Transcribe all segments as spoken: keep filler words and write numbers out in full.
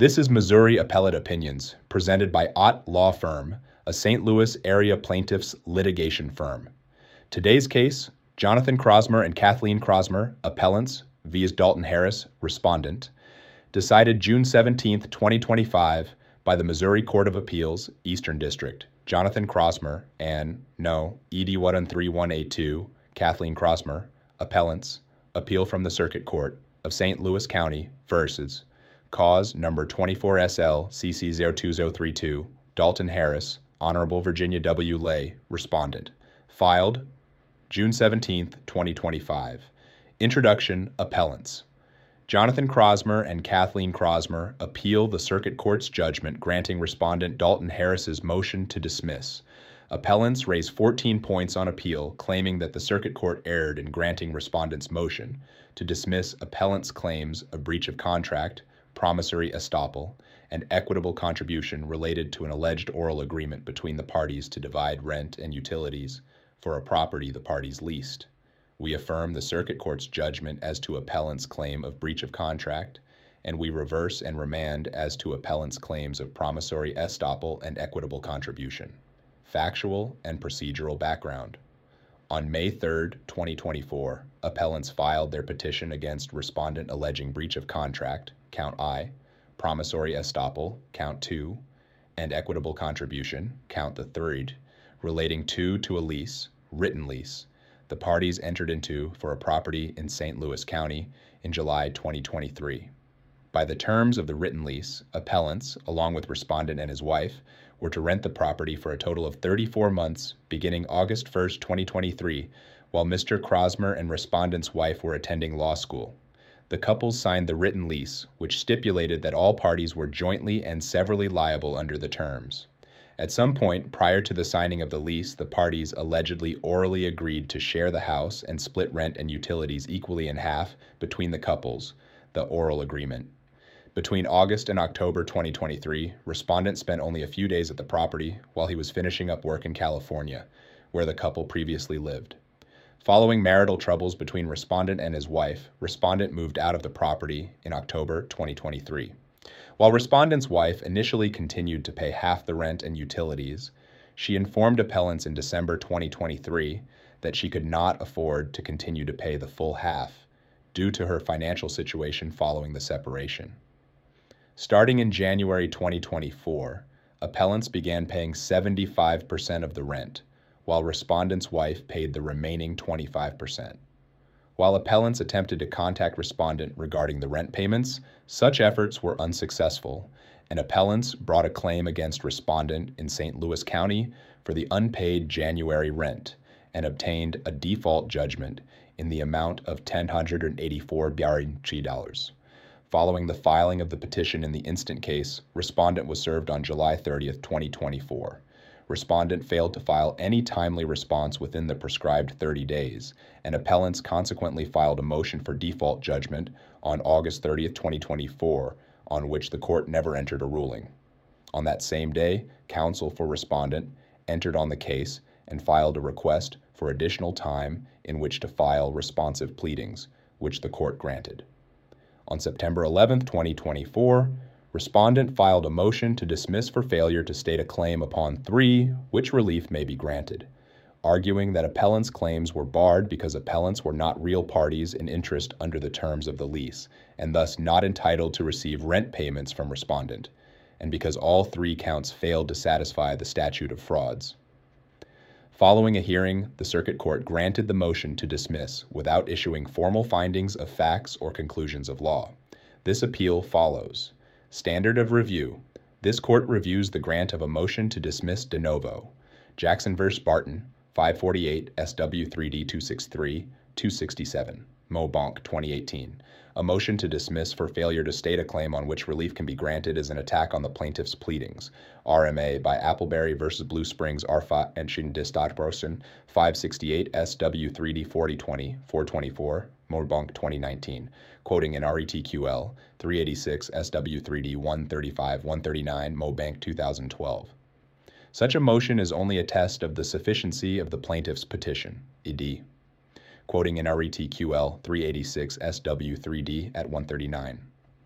This is Missouri Appellate Opinions, presented by Ott Law Firm, a Saint Louis area plaintiffs litigation firm. Today's case, Jonathan Crosmer and Kathleen Crosmer, appellants, versus Dalton Harris, respondent, decided June seventeenth, twenty twenty-five by the Missouri Court of Appeals, Eastern District. Jonathan Crosmer and, no, E D one three one eight two, Kathleen Crosmer, appellants, appeal from the Circuit Court of Saint Louis County versus Cause number twenty-four S L C C zero two zero three two, Dalton Harris, Honorable Virginia W. Lay, respondent. Filed June seventeenth, twenty twenty-five. Introduction, appellants. Jonathan Crosmer and Kathleen Crosmer appeal the Circuit Court's judgment granting respondent Dalton Harris's motion to dismiss. Appellants raise fourteen points on appeal, claiming that the Circuit Court erred in granting respondent's motion to dismiss appellant's claims of breach of contract, promissory estoppel, and equitable contribution related to an alleged oral agreement between the parties to divide rent and utilities for a property the parties leased. We affirm the Circuit Court's judgment as to appellant's claim of breach of contract, and we reverse and remand as to appellant's claims of promissory estoppel and equitable contribution. Factual and procedural background. On May third, twenty twenty-four, appellants filed their petition against respondent alleging breach of contract, count I, promissory estoppel, count two, and equitable contribution, count the third, relating to to a lease, written lease, the parties entered into for a property in Saint Louis County in July twenty twenty-three. By the terms of the written lease, appellants, along with respondent and his wife, were to rent the property for a total of thirty-four months, beginning August first, twenty twenty-three, while Mister Crosmer and respondent's wife were attending law school. The couples signed the written lease, which stipulated that all parties were jointly and severally liable under the terms. At some point prior to the signing of the lease, the parties allegedly orally agreed to share the house and split rent and utilities equally in half between the couples, the oral agreement. Between August and October twenty twenty-three, respondent spent only a few days at the property while he was finishing up work in California, where the couple previously lived. Following marital troubles between respondent and his wife, respondent moved out of the property in October twenty twenty-three. While respondent's wife initially continued to pay half the rent and utilities, she informed appellants in December twenty twenty-three that she could not afford to continue to pay the full half due to her financial situation following the separation. Starting in January twenty twenty-four, appellants began paying seventy-five percent of the rent, while respondent's wife paid the remaining twenty-five percent. While appellants attempted to contact respondent regarding the rent payments, such efforts were unsuccessful, and appellants brought a claim against respondent in Saint Louis County for the unpaid January rent and obtained a default judgment in the amount of one thousand one hundred eighty-four dollars. Following the filing of the petition in the instant case, respondent was served on July thirtieth, twenty twenty-four. Respondent failed to file any timely response within the prescribed thirty days, and appellants consequently filed a motion for default judgment on August thirtieth, twenty twenty-four, on which the court never entered a ruling. On that same day, counsel for respondent entered on the case and filed a request for additional time in which to file responsive pleadings, which the court granted. On September eleventh, twenty twenty-four, respondent filed a motion to dismiss for failure to state a claim upon three, which relief may be granted, arguing that appellants' claims were barred because appellants were not real parties in interest under the terms of the lease, and thus not entitled to receive rent payments from respondent, and because all three counts failed to satisfy the statute of frauds. Following a hearing, the Circuit Court granted the motion to dismiss without issuing formal findings of facts or conclusions of law. This appeal follows. Standard of review. This court reviews the grant of a motion to dismiss de novo. Jackson versus Barton, five forty-eight S W three D two sixty-three, two sixty-seven, Mo Bonk, twenty eighteen. A motion to dismiss for failure to state a claim on which relief can be granted is an attack on the plaintiff's pleadings. R M A by Appleberry versus Blue Springs, Arfa and Schindistabrosen, five sixty-eight S W three D forty twenty, four twenty-four, Mo Bonk, twenty nineteen. Quoting in R E T Q L, three eighty-six S W three D one thirty-five, one thirty-nine, Mo Bank, two thousand twelve. Such a motion is only a test of the sufficiency of the plaintiff's petition, I D. Quoting in R E T Q L three eighty-six S W three D at one thirty-nine.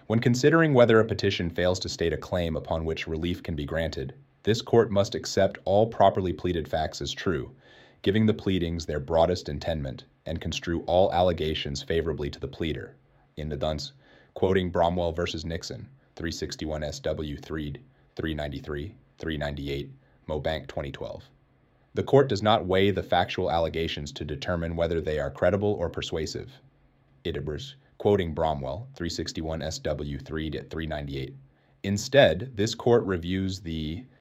When considering whether a petition fails to state a claim upon which relief can be granted, this court must accept all properly pleaded facts as true, giving the pleadings their broadest intendment, and construe all allegations favorably to the pleader. In the dunce, quoting Bromwell versus Nixon, three sixty-one S W three, three ninety-three, three ninety-eight, Mobank twenty twelve. The court does not weigh the factual allegations to determine whether they are credible or persuasive. Idibers, quoting Bromwell, three sixty-one S W three, three ninety-eight. Instead, this court reviews the